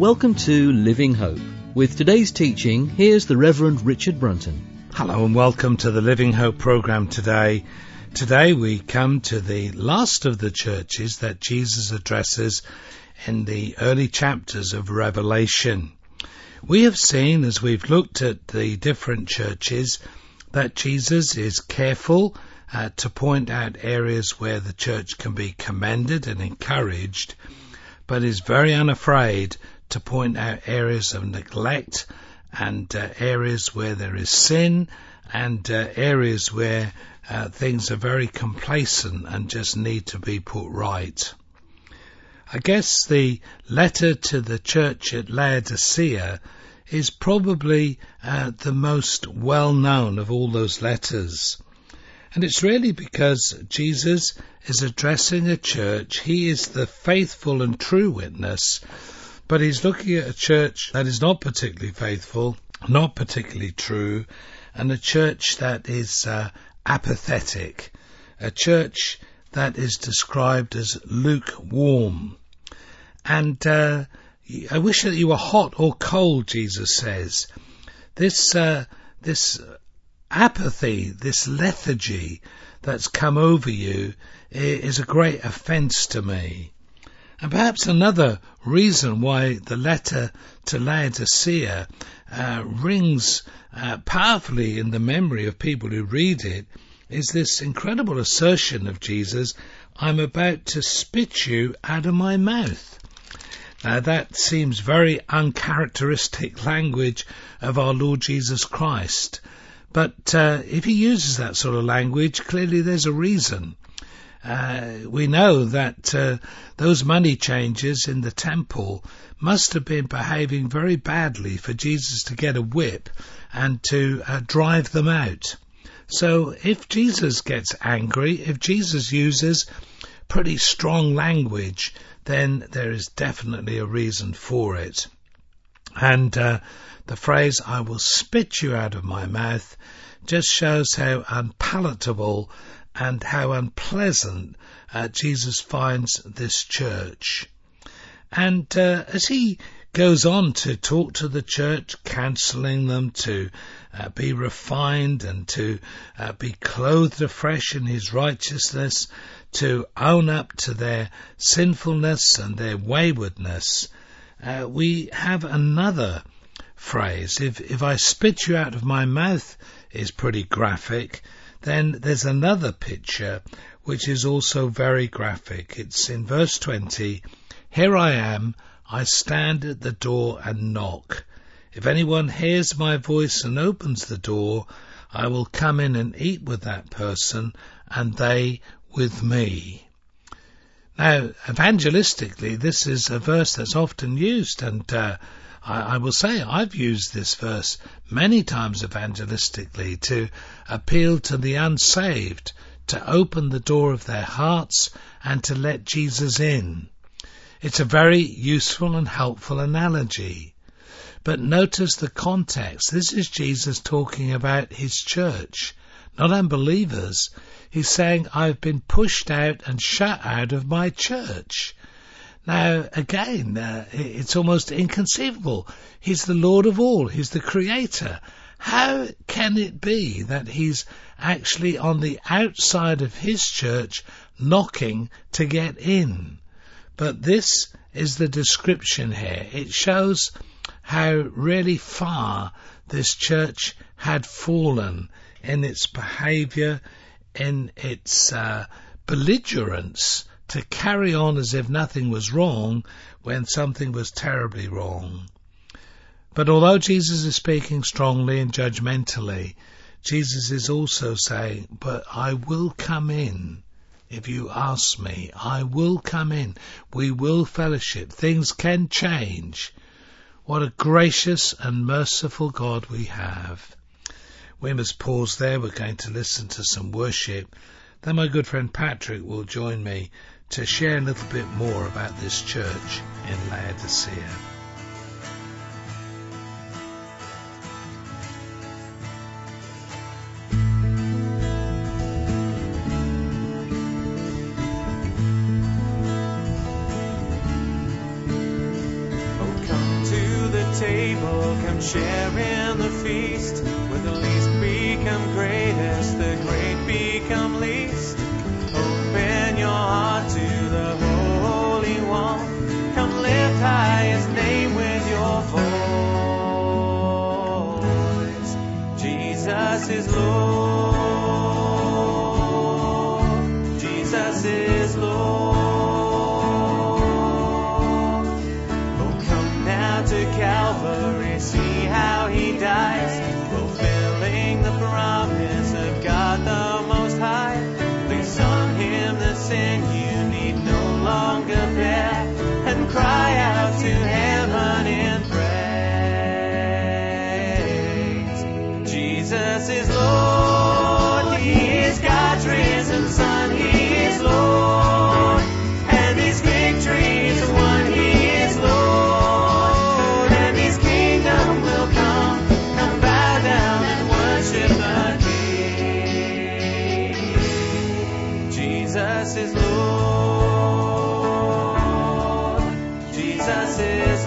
Welcome to Living Hope. With today's teaching, here's the Reverend Richard Brunton. Hello and welcome to the Living Hope program today. Today we come to the last of the churches that Jesus addresses in the early chapters of Revelation. We have seen, as we've looked at the different churches, that Jesus is careful to point out areas where the church can be commended and encouraged, but is very unafraid to point out areas of neglect and areas where there is sin and areas where things are very complacent and just need to be put right. I guess the letter to the church at Laodicea is probably the most well-known of all those letters. And it's really because Jesus is addressing a church. He is the faithful and true witness, but he's looking at a church that is not particularly faithful, not particularly true, and a church that is apathetic, a church that is described as lukewarm. And I wish that you were hot or cold, Jesus says. This apathy, this lethargy that's come over you is a great offence to me. And perhaps another reason why the letter to Laodicea rings powerfully in the memory of people who read it is this incredible assertion of Jesus, "I'm about to spit you out of my mouth." Now that seems very uncharacteristic language of our Lord Jesus Christ. But if he uses that sort of language, clearly there's a reason. We know that those money changers in the temple must have been behaving very badly for Jesus to get a whip and to drive them out. So if Jesus gets angry, if Jesus uses pretty strong language, then there is definitely a reason for it. And the phrase, "I will spit you out of my mouth," just shows how unpalatable and how unpleasant Jesus finds this church. And as he goes on to talk to the church, counseling them to be refined and to be clothed afresh in his righteousness, to own up to their sinfulness and their waywardness, we have another phrase. If I spit you out of my mouth is pretty graphic, then there's another picture which is also very graphic. It's in verse 20, "Here I am, I stand at the door and knock. If anyone hears my voice and opens the door, I will come in and eat with that person and they with me." Now, evangelistically, this is a verse that's often used, and I will say I've used this verse many times evangelistically to appeal to the unsaved, to open the door of their hearts and to let Jesus in. It's a very useful and helpful analogy. But notice the context. This is Jesus talking about his church, not unbelievers. He's saying, "I've been pushed out and shut out of my church." Now, again, it's almost inconceivable. He's the Lord of all. He's the Creator. How can it be that he's actually on the outside of his church knocking to get in? But this is the description here. It shows how really far this church had fallen in its behaviour, in its belligerence, to carry on as if nothing was wrong when something was terribly wrong. But although Jesus is speaking strongly and judgmentally, Jesus is also saying, "But I will come in. If you ask me, I will come in. We will fellowship. Things can change." What a gracious and merciful God we have. We must pause there. We're going to listen to some worship. Then my good friend Patrick will join me to share a little bit more about this church in Laodicea. Oh, come table, come share in the feast. Where the least become greatest, the great become least. Open your heart to the Holy One. Come lift high His name with your voice. Jesus is Lord. Jesus is Lord. To Calvary, see how He dies, fulfilling the promise of God the Most High. Place on Him the sin you need no longer bear, and cry out to heaven in praise. Jesus is Lord, He is God's risen Son, He is Lord, and His victory is won, He is Lord. Jesus is Lord. Jesus is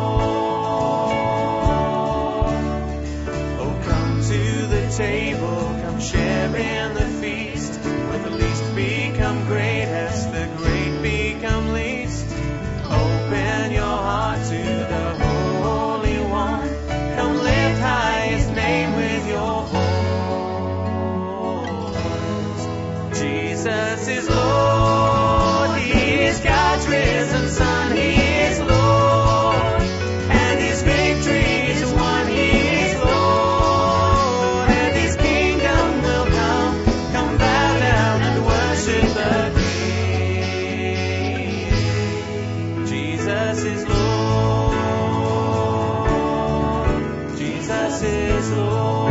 Lord. Oh, come to the table, come share in the feast. Where the least become greatest, the great become least. Open your heart to the Holy One. Come lift high His name with your voice. Jesus is Lord, He is God's risen Son, He is Lord, and His victory is won, He is Lord, and His kingdom will come bow down and worship the King. Jesus is Lord, Jesus is Lord.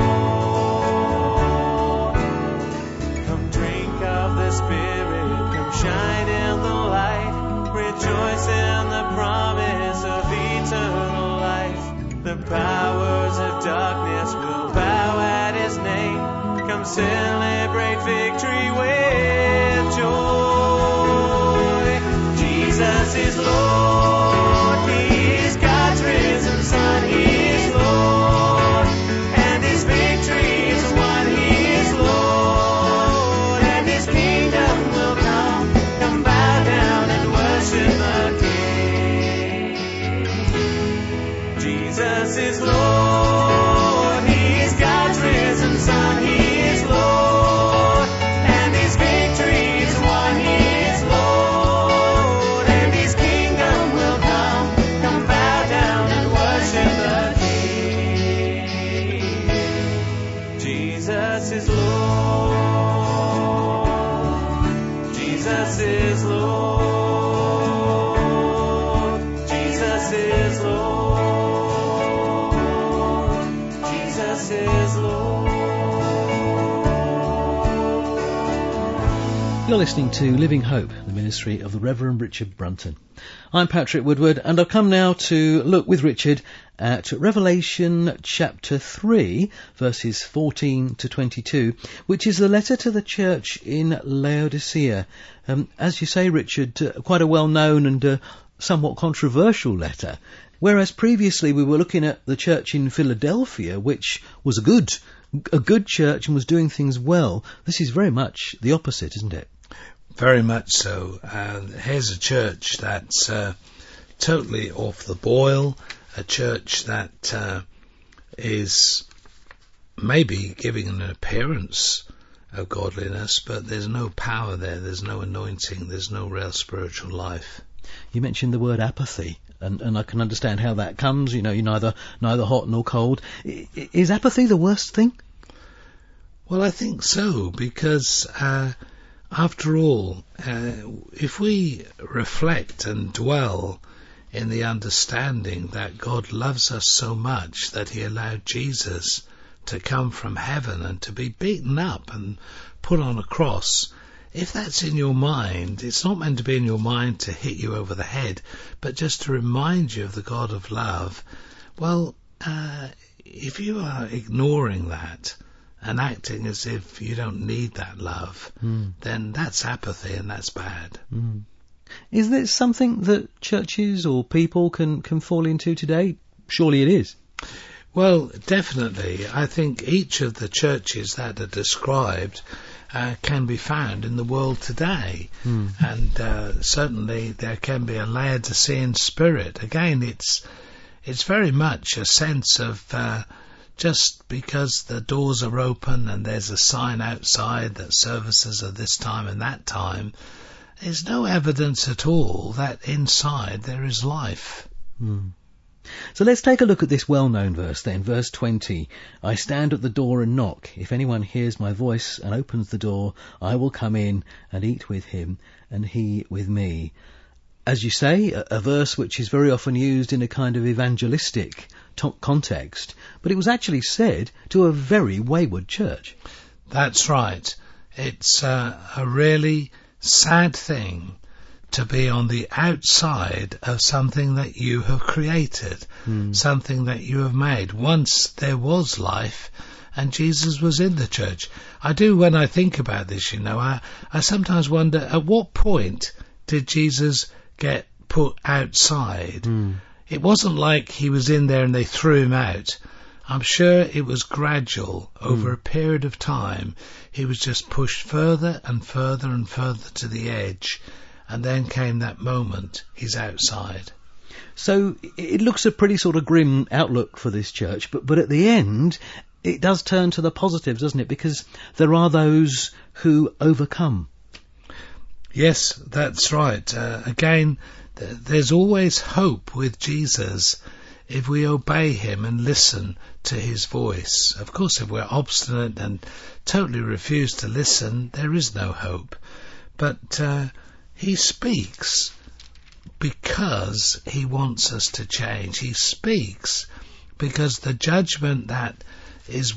Shine in the light, rejoice in the promise of eternal life. The powers of darkness will bow at His name. Come celebrate victory with joy. Jesus is Lord, He is God's risen Son, He is Lord, and His victory is won, He is Lord, and His kingdom will come bow down and worship the King. Jesus is Lord, He is God's risen Son, He is Lord, and His victory is won, He is Lord, and His kingdom will come bow down and worship the King. Jesus is Lord, Jesus is Lord, Jesus is Lord, Jesus is Lord. You're listening to Living Hope, the ministry of the Reverend Richard Brunton. I'm Patrick Woodward, and I've come now to look with Richard at Revelation chapter 3, verses 14 to 22, which is the letter to the church in Laodicea. As you say, Richard, quite a well-known and somewhat controversial letter. Whereas previously we were looking at the church in Philadelphia, which was a good church and was doing things well. This is very much the opposite, isn't it? Very much so. Here's a church that's totally off the boil, a church that is maybe giving an appearance of godliness, but there's no power there, there's no anointing, there's no real spiritual life. You mentioned the word apathy, and I can understand how that comes. You know, you're neither hot nor cold. Is apathy the worst thing? Well, I think so, because after all, if we reflect and dwell in the understanding that God loves us so much that He allowed Jesus to come from heaven and to be beaten up and put on a cross, if that's in your mind, it's not meant to be in your mind to hit you over the head, but just to remind you of the God of love. Well, if you are ignoring that and acting as if you don't need that love, then that's apathy, and that's bad. Is this something that churches or people can fall into today? Surely it is. Well, definitely. I think each of the churches that are described can be found in the world today. And certainly there can be a Laodicean spirit. Again, it's very much a sense of just because the doors are open and there's a sign outside that services are this time and that time, there's no evidence at all that inside there is life. So let's take a look at this well-known verse then, verse 20. I stand at the door and knock. If anyone hears my voice and opens the door, I will come in and eat with him and he with me. As you say, a verse which is very often used in a kind of evangelistic context, but it was actually said to a very wayward church. That's right. It's a really sad thing to be on the outside of something that you have created, something that you have made. Once there was life, and Jesus was in the church. I do, when I think about this, I sometimes wonder, at what point did Jesus get put outside? It wasn't like he was in there and they threw him out. I'm sure it was gradual. Over a period of time, he was just pushed further and further and further to the edge. And then came that moment, he's outside. So it looks a pretty sort of grim outlook for this church, but at the end, it does turn to the positives, doesn't it? Because there are those who overcome. Yes, that's right. Again, there's always hope with Jesus if we obey him and listen to his voice. Of course, if we're obstinate and totally refuse to listen, there is no hope. But he speaks because he wants us to change. He speaks because the judgment that is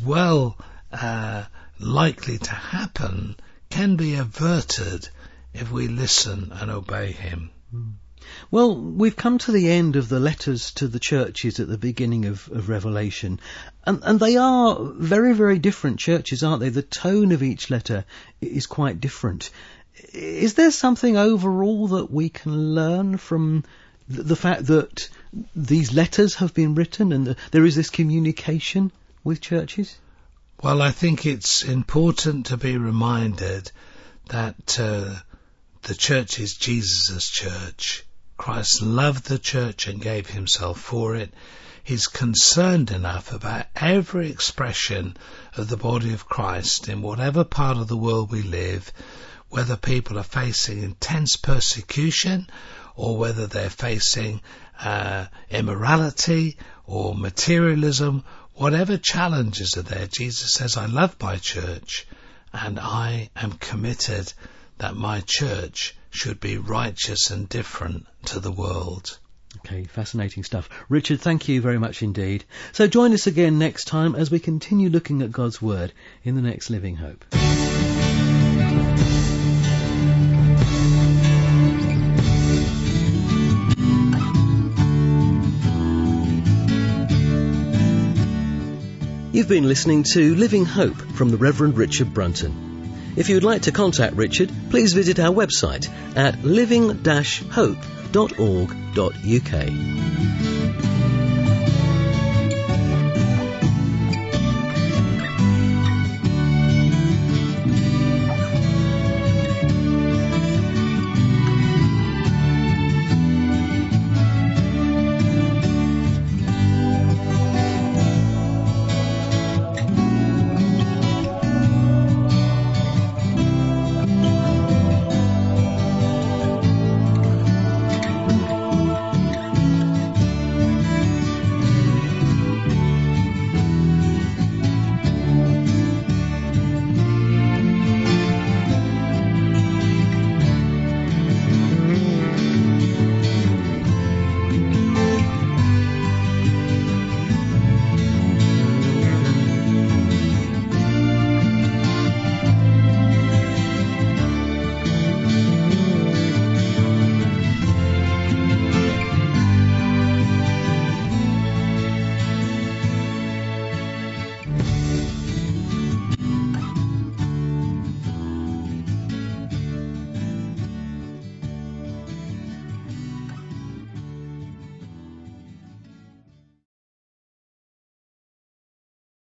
likely to happen can be averted if we listen and obey him. Well, we've come to the end of the letters to the churches at the beginning of Revelation, and they are very, very different churches, aren't they? The tone of each letter is quite different. Is there something overall that we can learn from the fact that these letters have been written and there is this communication with churches? Well, I think it's important to be reminded that the church is Jesus' church. Christ loved the church and gave himself for it. He's concerned enough about every expression of the body of Christ in whatever part of the world we live, whether people are facing intense persecution or whether they're facing immorality or materialism, whatever challenges are there, Jesus says, I love my church and I am committed that my church should be righteous and different to the world. Okay, fascinating stuff. Richard, thank you very much indeed. So join us again next time as we continue looking at God's Word in the next Living Hope. You've been listening to Living Hope from the Reverend Richard Brunton. If you would like to contact Richard, please visit our website at living-hope.org.uk.